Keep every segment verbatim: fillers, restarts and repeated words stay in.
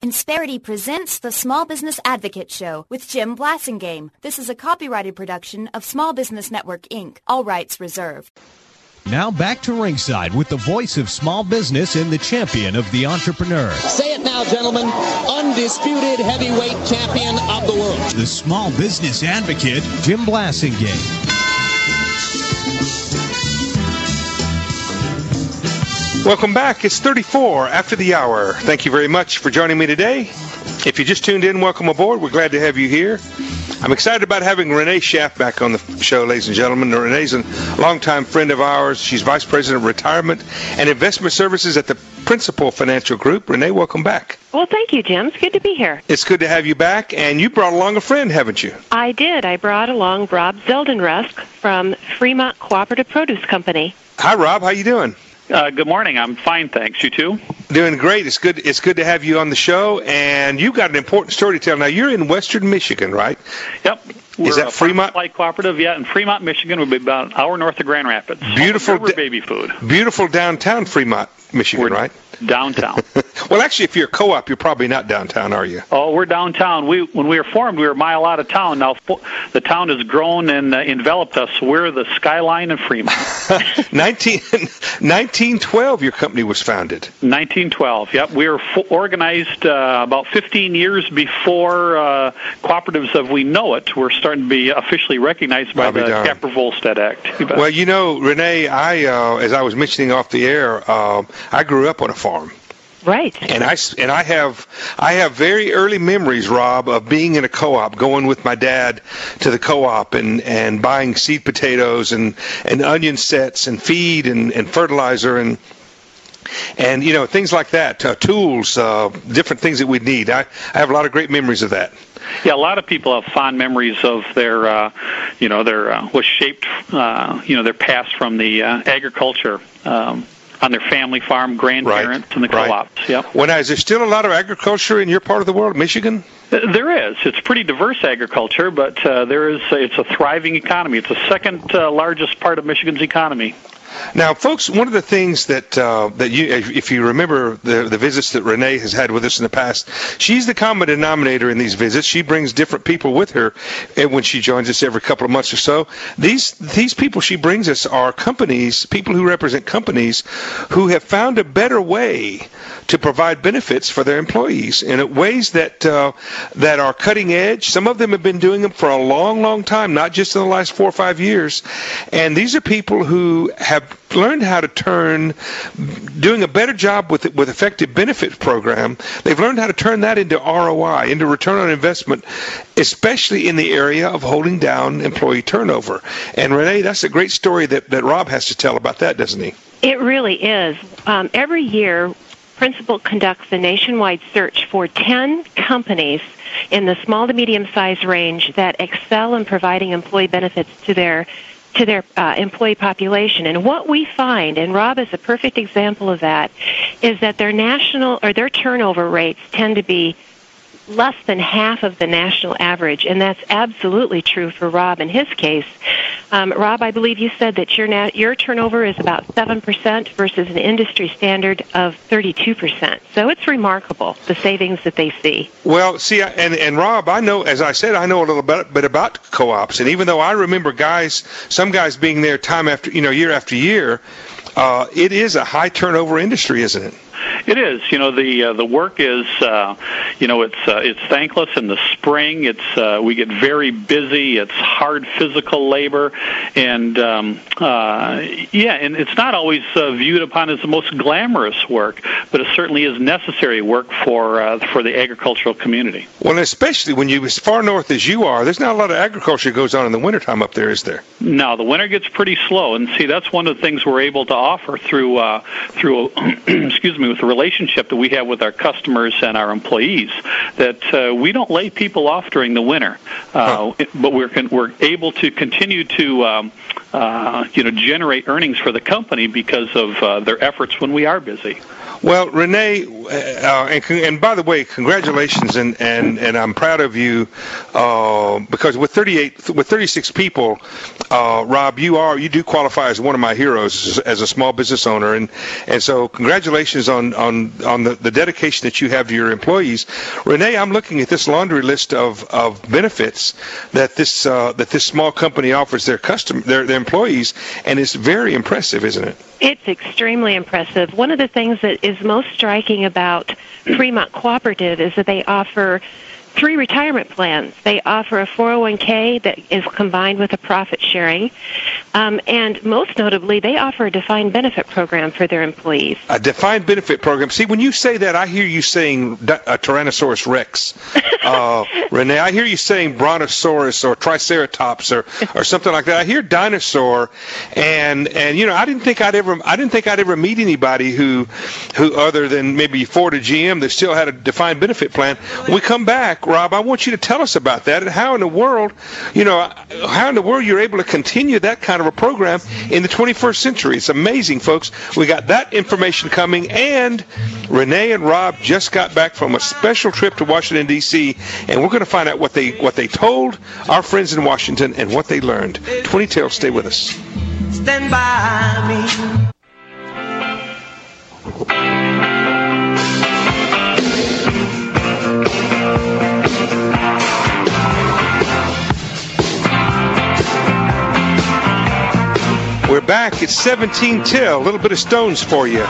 Insperity presents the Small Business Advocate Show with Jim Blasingame. This is a copyrighted production of Small Business Network, Incorporated. All rights reserved. Now back to ringside with the voice of small business and the champion of the entrepreneur. Say it now, gentlemen. Undisputed heavyweight champion of the world. The Small Business Advocate, Jim Blasingame. Welcome back. It's thirty-four after the hour. Thank you very much for joining me today. If you just tuned in, welcome aboard. We're glad to have you here. I'm excited about having Renee Schaff back on the show, ladies and gentlemen. Renee's a longtime friend of ours. She's Vice President of Retirement and Investment Services at the Principal Financial Group. Renee, welcome back. Well, thank you, Jim. It's good to be here. It's good to have you back, and you brought along a friend, haven't you? I did. I brought along Rob Zeldenrusk from Fremont Cooperative Produce Company. Hi, Rob. How you doing? Uh, good morning. I'm fine, thanks. You too? Doing great. It's good. It's good to have you on the show, and you've got an important story to tell. Now, you're in Western Michigan, right? Yep. We're Is that a Fremont? Supply Cooperative, yeah, in Fremont, Michigan. We'll be about an hour north of Grand Rapids. Beautiful River baby food. Beautiful downtown Fremont, Michigan, We're right? Downtown. Well, actually, if you're a co-op, you're probably not downtown, are you? Oh, we're downtown. We when we were formed, we were a mile out of town. Now the town has grown and uh, enveloped us. We're the skyline of Fremont. nineteen, nineteen twelve, your company was founded. nineteen twelve, yep. We were f- organized uh, about fifteen years before uh, cooperatives as we know it. We're starting to be officially recognized by the Capper-Volstead Act. You well, you know, Renee, I uh, as I was mentioning off the air, uh, I grew up on a farm. Right. And I, and I have I have very early memories, Rob, of being in a co-op, going with my dad to the co-op and, and buying seed potatoes and, and onion sets and feed and, and fertilizer and and you know things like that, uh, tools, uh, different things that we'd need. I, I have a lot of great memories of that. Yeah, a lot of people have fond memories of their, uh, you know, their uh, was shaped, uh, you know, their past from the uh, agriculture. Um, on their family farm, grandparents, right. and the co-ops. Right. Yep. Well, now, is there still a lot of agriculture in your part of the world, Michigan? There is. It's pretty diverse agriculture, but uh, there is. It's a thriving economy. It's the second uh, largest part of Michigan's economy. Now, folks, one of the things that uh, that you, if you remember the the visits that Renee has had with us in the past, she's the common denominator in these visits. She brings different people with her when she joins us every couple of months or so. These these people she brings us are companies, people who represent companies who have found a better way to provide benefits for their employees in ways that uh, that are cutting edge. Some of them have been doing them for a long, long time, not just in the last four or five years. And these are people who have learned how to turn, doing a better job with with effective benefit program. They've learned how to turn that into R O I, into return on investment, especially in the area of holding down employee turnover. And Renee, that's a great story that, that Rob has to tell about that, doesn't he? It really is. Um, every year, Principal conducts a nationwide search for ten companies in the small to medium-sized range that excel in providing employee benefits to their to their uh, employee population. And what we find, and Rob is a perfect example of that, is that their national or their turnover rates tend to be less than half of the national average, and that's absolutely true for Rob in his case. Um, Rob, I believe you said that your na- your turnover is about seven percent versus an industry standard of thirty-two percent. So it's remarkable, the savings that they see. Well, see, and, and Rob, I know, as I said, I know a little bit, bit about co-ops, and even though I remember guys, some guys being there time after, you know, year after year, uh, it is a high turnover industry, isn't it? It is. You know, the uh, the work is, uh, you know, it's uh, it's thankless in the spring. It's uh, we get very busy. It's hard physical labor, and um, uh, yeah, and it's not always uh, viewed upon as the most glamorous work, but it certainly is necessary work for uh, for the agricultural community. Well, especially when you as far north as you are, there's not a lot of agriculture that goes on in the wintertime up there, is there? No, the winter gets pretty slow, and see, that's one of the things we're able to offer through uh, through excuse me. with the relationship that we have with our customers and our employees, that uh, we don't lay people off during the winter, uh, huh. but we're con- we're able to continue to um, uh, you know generate earnings for the company because of uh, their efforts when we are busy. Well, Renee, uh, and, and by the way, congratulations, and, and, and I'm proud of you uh, because with thirty-eight, with thirty-six people, uh, Rob, you are you do qualify as one of my heroes as, as a small business owner, and and so congratulations on on on the, the dedication that you have to your employees. Renee, I'm looking at this laundry list of, of benefits that this uh, that this small company offers their custom their, their employees, and it's very impressive, isn't it? It's extremely impressive. One of the things that is most striking about Fremont Cooperative is that they offer three retirement plans. They offer a four oh one k that is combined with a profit sharing, um, and most notably, they offer a defined benefit program for their employees. A defined benefit program. See, when you say that, I hear you saying a Tyrannosaurus Rex. Uh, Renee, I hear you saying Brontosaurus or Triceratops or, or something like that. I hear dinosaur, and and you know, I didn't think I'd ever I didn't think I'd ever meet anybody who who other than maybe Ford or G M that still had a defined benefit plan. When we come back, Rob, I want you to tell us about that and how in the world, you know, how in the world you're able to continue that kind of a program in the twenty-first century. It's amazing, folks. We got that information coming, and Renee and Rob just got back from a special trip to Washington, D C, and we're going to find out what they what they told our friends in Washington and what they learned. twenty Tail, stay with us. Stand by me. We're back. It's seventeen till. A little bit of Stones for you.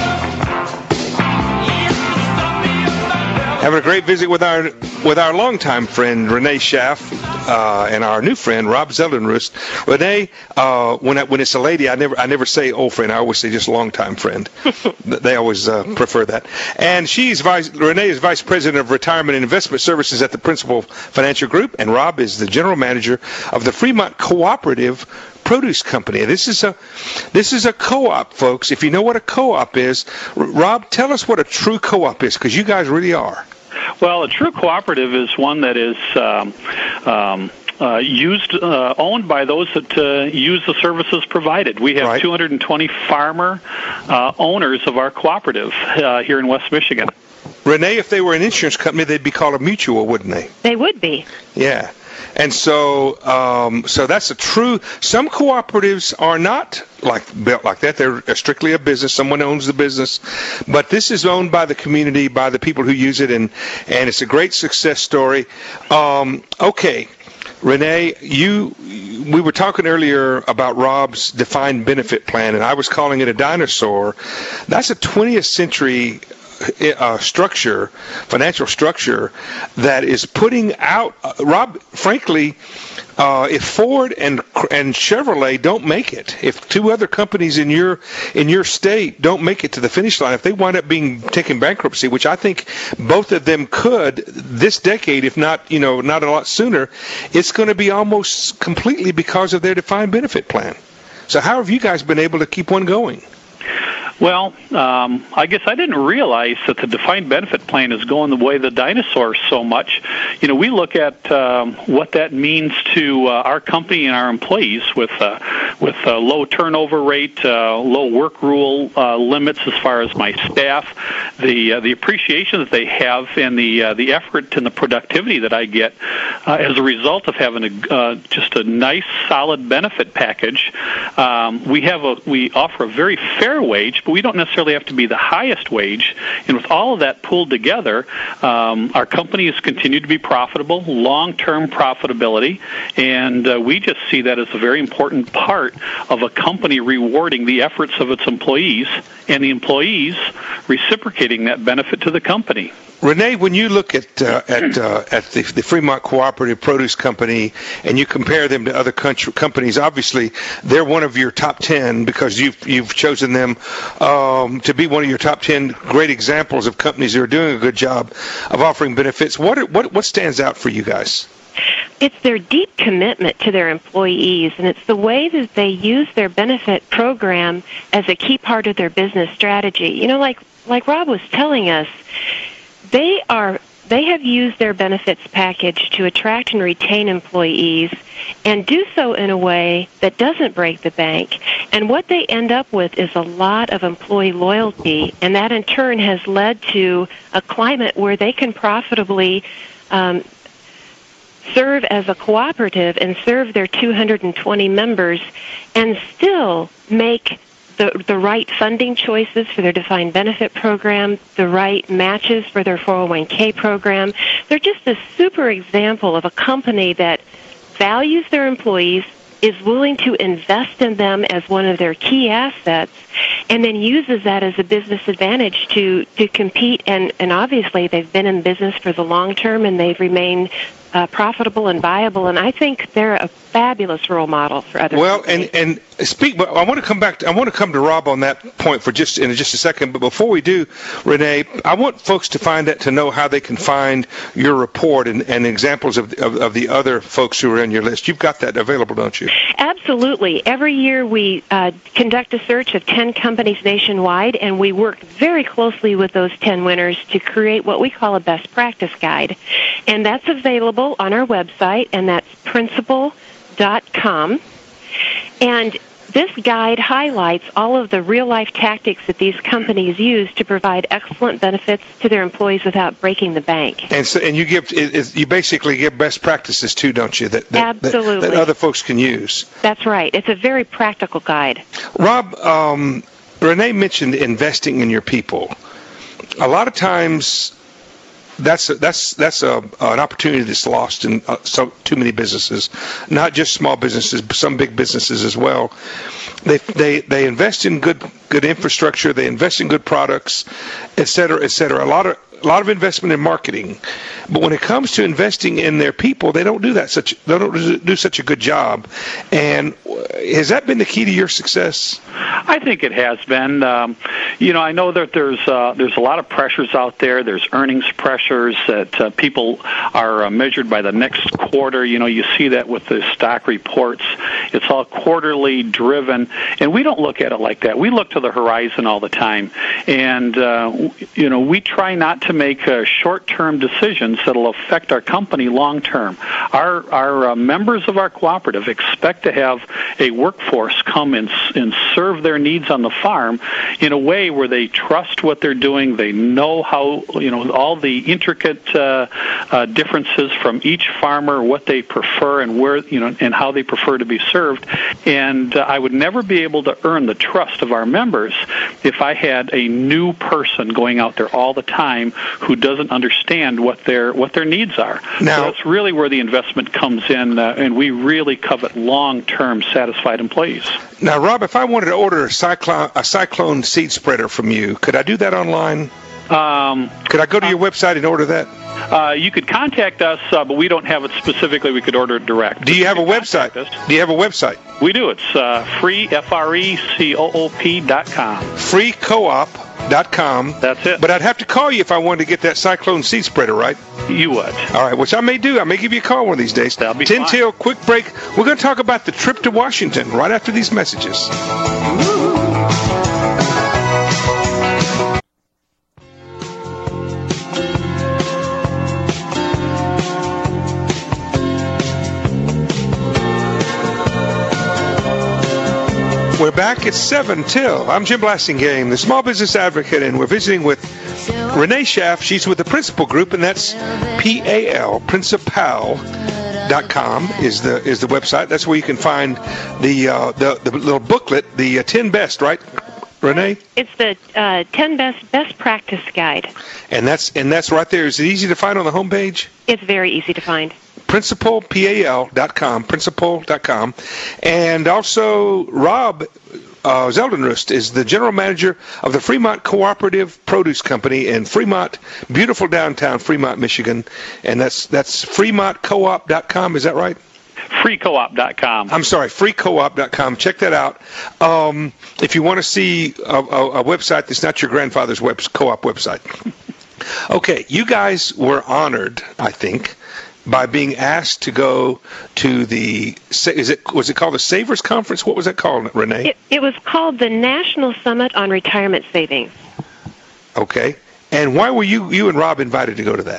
Having a great visit with our with our longtime friend Renee Schaff uh, and our new friend Rob Zeldenrust. Renee, uh, when I, when it's a lady, I never I never say old friend. I always say just longtime friend. They always uh, prefer that. And she's vice Renee is vice president of retirement and investment services at the Principal Financial Group, and Rob is the general manager of the Fremont Cooperative Produce Company. This is a this is a co-op, folks. If you know what a co-op is, Rob, tell us what a true co-op is, because you guys really are. Well, a true cooperative is one that is um, um, uh, used, uh, owned by those that uh, use the services provided. We have right. two hundred twenty farmer uh, owners of our cooperative uh, here in West Michigan. Renee, if they were an insurance company, they'd be called a mutual, wouldn't they? They would be. Yeah. And so, um, so that's a true. Some cooperatives are not like built like that. They're strictly a business. Someone owns the business, but this is owned by the community, by the people who use it, and and it's a great success story. Um, okay, Renee, you we were talking earlier about Rob's defined benefit plan, and I was calling it a dinosaur. That's a twentieth century. Uh, structure, financial structure that is putting out, uh, Rob, frankly, uh, if Ford and and Chevrolet don't make it, if two other companies in your in your state don't make it to the finish line, if they wind up being taking bankruptcy, which I think both of them could this decade, if not, you know, not a lot sooner, it's going to be almost completely because of their defined benefit plan. So how have you guys been able to keep one going? Well, um, I guess I didn't realize that the defined benefit plan is going the way of the dinosaurs so much. You know, we look at um, what that means to uh, our company and our employees with uh, with uh, low turnover rate, uh, low work rule uh, limits as far as my staff, the uh, the appreciation that they have, and the uh, the effort and the productivity that I get uh, as a result of having a, uh, just a nice, solid benefit package. Um, we have a we offer a very fair wage, but we don't necessarily have to be the highest wage. And with all of that pulled together, um, our company has continued to be profitable, long-term profitability, and uh, we just see that as a very important part of a company rewarding the efforts of its employees and the employees reciprocating that benefit to the company. Renee, when you look at uh, at uh, at the, the Fremont Cooperative Produce Company and you compare them to other country, companies, obviously they're one of your top ten because you've you've chosen them um, to be one of your top ten great examples of companies that are doing a good job of offering benefits. What are, what what stands out for you guys? It's their deep commitment to their employees, and it's the way that they use their benefit program as a key part of their business strategy. You know, like like Rob was telling us, they are they have used their benefits package to attract and retain employees and do so in a way that doesn't break the bank. And what they end up with is a lot of employee loyalty, and that in turn has led to a climate where they can profitably um, serve as a cooperative and serve their two hundred twenty members and still make the, the right funding choices for their defined benefit program, the right matches for their four oh one k program. They're just a super example of a company that values their employees, is willing to invest in them as one of their key assets, and then uses that as a business advantage to, to compete. And, and obviously they've been in business for the long term, and they've remained uh, profitable and viable. And I think they're a fabulous role model for other Well, companies. and, and speak, but I want to come back to, I want to come to Rob on that point for just in just a second. But before we do, Renee, I want folks to find that, to know how they can find your report and, and examples of, of, of the other folks who are on your list. You've got that available, don't you? Absolutely. Every year we uh, conduct a search of ten companies nationwide, and we work very closely with those ten winners to create what we call a best practice guide. And that's available on our website, and that's principal dot com. And this guide highlights all of the real-life tactics that these companies use to provide excellent benefits to their employees without breaking the bank. And so, and you give, it, it, you basically give best practices too, don't you? That, that, Absolutely. That, that other folks can use. That's right. It's a very practical guide. Rob, um, Renee mentioned investing in your people. A lot of times, that's a, that's that's a, an opportunity that's lost in uh, so too many businesses, not just small businesses, but some big businesses as well. They they they invest in good good infrastructure, they invest in good products, et cetera, et cetera. A lot of a lot of investment in marketing, but when it comes to investing in their people, they don't do that such they don't do such a good job. And has that been the key to your success? I think it has been. Um, you know, I know that there's uh, there's a lot of pressures out there. There's earnings pressures that uh, people are uh, measured by the next quarter. You know, you see that with the stock reports. It's all quarterly driven, and we don't look at it like that. We look to the horizon all the time, and uh, you know, we try not to make uh, short-term decisions that'll affect our company long-term. Our our uh, members of our cooperative expect to have a workforce come and and serve their needs on the farm in a way where they trust what they're doing. They know how, you know, all the intricate uh, uh, differences from each farmer, what they prefer and where, you know, and how they prefer to be served. And uh, I would never be able to earn the trust of our members if I had a new person going out there all the time who doesn't understand what their what their needs are. Now, so that's really where the investment comes in, uh, and we really covet long-term satisfied employees. Now, Rob, if I wanted to order a cyclone, a cyclone seed spreader from you, could I do that online? Um, could I go to your website and order that? Uh, you could contact us, uh, but we don't have it specifically. We could order it direct. Do you have a website? Do you have a website? We do. It's uh, free, F R E C O O P dot com. free coop dot com. That's it. But I'd have to call you if I wanted to get that cyclone seed spreader, right? You would. All right, which I may do. I may give you a call one of these days. That'll be ten fine. till, quick break. We're going to talk about the trip to Washington right after these messages. We're back at seven till. I'm Jim Blasingame, the Small Business Advocate, and we're visiting with Renee Schaaf. She's with the Principal Group, and that's P A L, principal dot com is the is the website. That's where you can find the uh, the, the little booklet, the uh, ten best, right, Renee? It's the uh, ten best best practice guide. And that's and that's right there. Is it easy to find on the homepage? It's very easy to find. Principal, P A L dot com, principal dot com. And also, Rob uh, Zeldenrust is the general manager of the Fremont Cooperative Produce Company in Fremont, beautiful downtown Fremont, Michigan. And that's that's fremont coop dot com, is that right? free coop dot com. I'm sorry, free coop dot com. Check that out. Um, if you want to see a, a, a website that's not your grandfather's web, co-op website. Okay, you guys were honored, I think, by being asked to go to the, is it was it called the Savers Conference? What was that called, Renee? It, it was called the National Summit on Retirement Savings. Okay. And why were you you and Rob invited to go to that?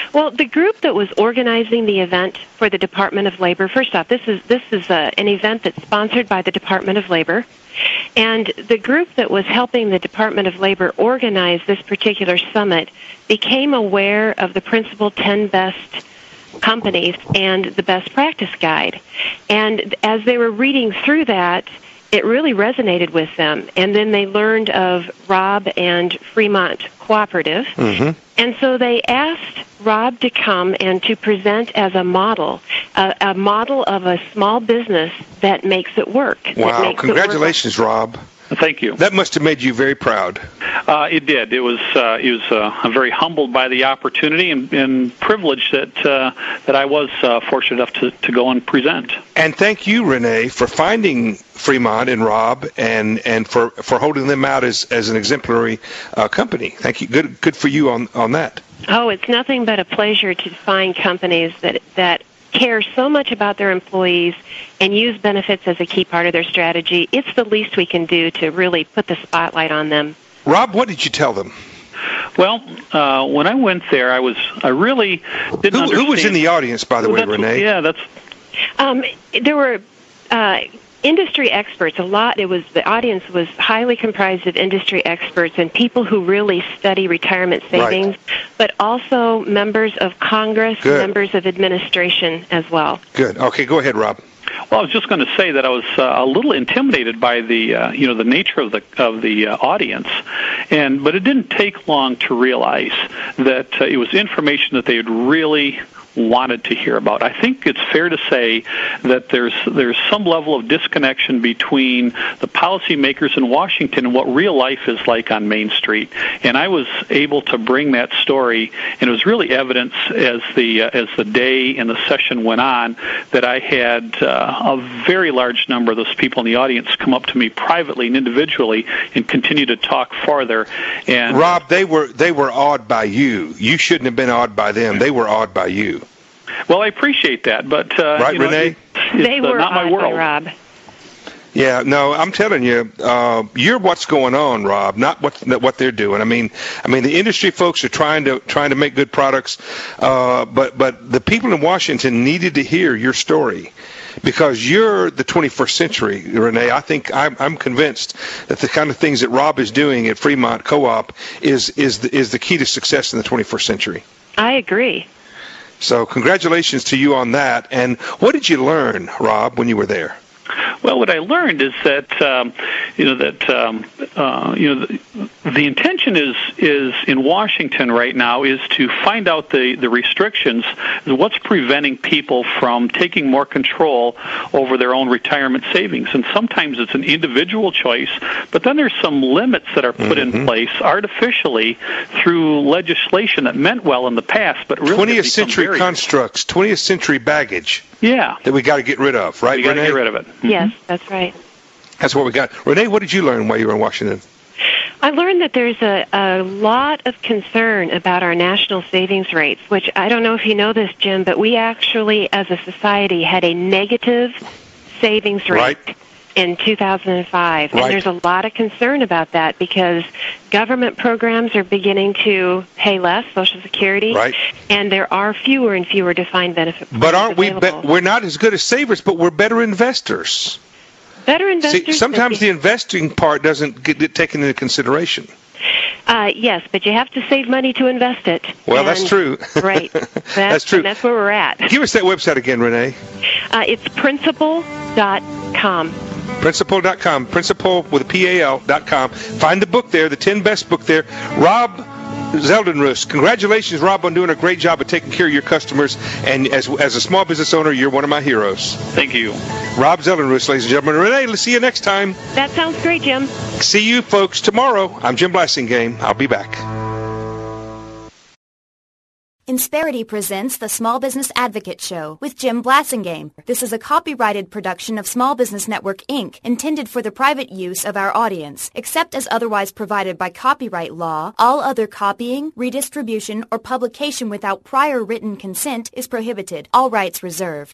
Well, the group that was organizing the event for the Department of Labor, first off, this is this is a, an event that's sponsored by the Department of Labor, and the group that was helping the Department of Labor organize this particular summit became aware of the Principal ten Best Companies and the Best Practice Guide. And as they were reading through that, it really resonated with them. And then they learned of Rob and Fremont Cooperative. Mm-hmm. And so they asked Rob to come and to present as a model, a, a model of a small business that makes it work. Wow. Congratulations, work. Rob. Thank you. That must have made you very proud. Uh, it did. It was. Uh, it was. Uh, I'm very humbled by the opportunity and, and privileged that uh, that I was uh, fortunate enough to, to go and present. And thank you, Renee, for finding Fremont and Rob, and, and for, for holding them out as, as an exemplary uh, company. Thank you. Good good for you on, on that. Oh, it's nothing but a pleasure to find companies that that. care so much about their employees and use benefits as a key part of their strategy. It's the least we can do to really put the spotlight on them. Rob, what did you tell them? Well, uh, when I went there, I was I really didn't who, understand. Who was in the audience, by the well, way, Renee? Yeah, that's. Um, there were uh, industry experts. A lot. It was the audience was highly comprised of industry experts and people who really study retirement savings, right. But also members of Congress, Good. members of administration as well. Good. Okay, go ahead, Rob. Well, I was just going to say that I was uh, a little intimidated by the uh, you know the nature of the of the uh, audience, and but it didn't take long to realize that uh, it was information that they had really wanted to hear about. I think it's fair to say that there's there's some level of disconnection between the policymakers in Washington and what real life is like on Main Street. And I was able to bring that story, and it was really evidence as the uh, as the day and the session went on that I had uh, a very large number of those people in the audience come up to me privately and individually and continue to talk farther. And Rob, they were they were awed by you. You shouldn't have been awed by them. They were awed by you. Well, I appreciate that, but uh, right, you know, Renee? It, it's they were uh, not my world. Rob. Yeah, no, I'm telling you, uh, you're what's going on, Rob, not what what they're doing. I mean, I mean, the industry folks are trying to trying to make good products, uh, but but the people in Washington needed to hear your story. Because you're the twenty-first century, Renee. I think I'm, I'm convinced that the kind of things that Rob is doing at Fremont Co-op is is the, is the key to success in the twenty-first century. I agree. So congratulations to you on that. And what did you learn, Rob, when you were there? Well, what I learned is that um, you know that um, uh, you know the, the intention is is in Washington right now is to find out the, the restrictions, what's preventing people from taking more control over their own retirement savings. And sometimes it's an individual choice, but then there's some limits that are put mm-hmm. in place artificially through legislation that meant well in the past, but really twentieth century constructs, twentieth century baggage. Yeah, that we got to get rid of, right? We got to get rid of it. Mm-hmm. Yes, that's right. That's what we got. Renee, what did you learn while you were in Washington? I learned that there's a, a lot of concern about our national savings rates, which I don't know if you know this, Jim, but we actually, as a society, had a negative savings rate right. in two thousand five. Right. And there's a lot of concern about that because government programs are beginning to pay less, Social Security, right. and there are fewer and fewer defined benefit plans But aren't we? Be- available. we're not as good as savers, but we're better investors. Better investors. See, sometimes the investing part doesn't get taken into consideration. Uh, yes, but you have to save money to invest it. Well, and, that's true. Right. That's, that's true. And that's where we're at. Give us that website again, Renee. Uh, it's principal dot com. Principal dot com. Principal with a P A L dot com. Find the book there, the ten best book there. Rob Zeldenrus. Congratulations, Rob, on doing a great job of taking care of your customers. And as as a small business owner, you're one of my heroes. Thank you. Rob Zeldenrus, ladies and gentlemen. Renee, let's see you next time. That sounds great, Jim. See you folks tomorrow. I'm Jim Blasingame. I'll be back. Insperity presents the Small Business Advocate Show with Jim Blasingame. This is a copyrighted production of Small Business Network, Incorporated, intended for the private use of our audience. Except as otherwise provided by copyright law, all other copying, redistribution, or publication without prior written consent is prohibited. All rights reserved.